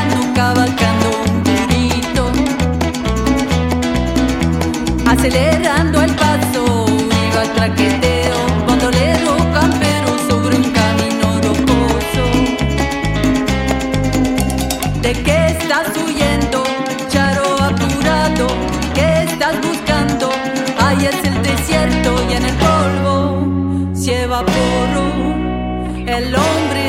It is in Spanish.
cabalgando, cabalgando un burrito, acelerando el paso, iba al traqueteo, bandolero campero sobre un camino rocoso. ¿De qué estás huyendo, charo apurado? ¿Qué estás buscando? Ahí es el desierto y en el polvo se evaporó el hombre